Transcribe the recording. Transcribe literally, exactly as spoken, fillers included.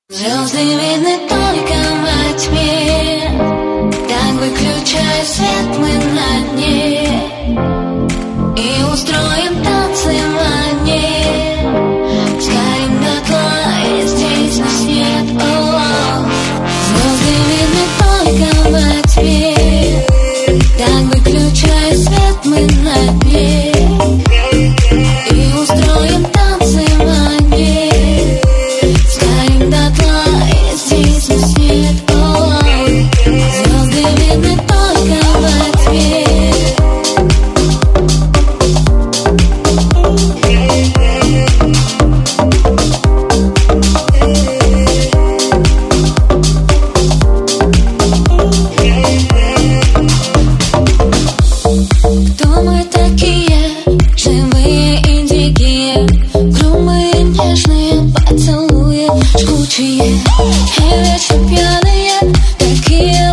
Звезды видны только во тьме, так выключай свет мы на дне и устроим танцы во дне. Сгорим дотла, и здесь нас нет. О-о-о. Звезды видны только во тьме, так выключай свет мы на дне и устроим танцы во дне. Сгорим дотла, и здесь нас нет. О-о-о. Звезды видны только во тьме. Кто мы такие, живые и дикие, грубые, нежные поцелуи, жгучие и вечно пьяные, такие